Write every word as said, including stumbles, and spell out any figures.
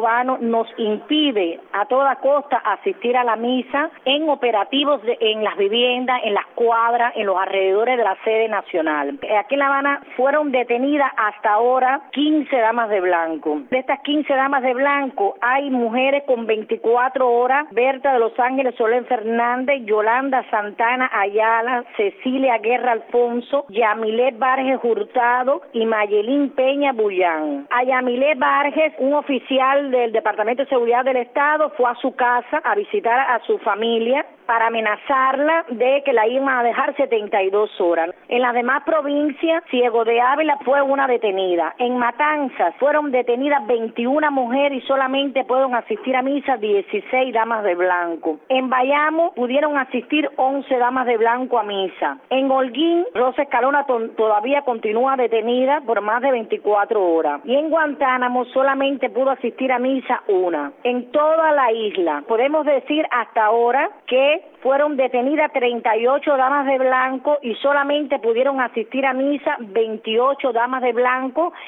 cubano nos impide a toda costa asistir a la misa en operativos de, en las viviendas, en las cuadras, en los alrededores de la sede nacional. Aquí en La Habana fueron detenidas hasta ahora quince damas de blanco. De estas quince damas de blanco hay mujeres con veinticuatro horas: Berta de Los Ángeles Soler Fernández, Yolanda Santana Ayala, Cecilia Guerra Alfonso, Yamilet Vargas Hurtado y Mayelín Peña Bullán. A Yamilet Vargas, un oficial del Departamento de Seguridad del Estado, fue a su casa a visitar a su familia para amenazarla de que la iban a dejar setenta y dos horas. En las demás provincias, Ciego de Ávila fue una detenida. En Matanzas fueron detenidas veintiuna mujeres y solamente pueden asistir a misa dieciséis damas de blanco. En Bayamo pudieron asistir once damas de blanco a misa. En Holguín, Rosa Escalona todavía continúa detenida por más de veinticuatro horas. Y en Guantánamo solamente pudo asistir a misa una. En toda la isla, podemos decir hasta ahora que fueron detenidas treinta y ocho damas de blanco y solamente pudieron asistir a misa veintiocho damas de blanco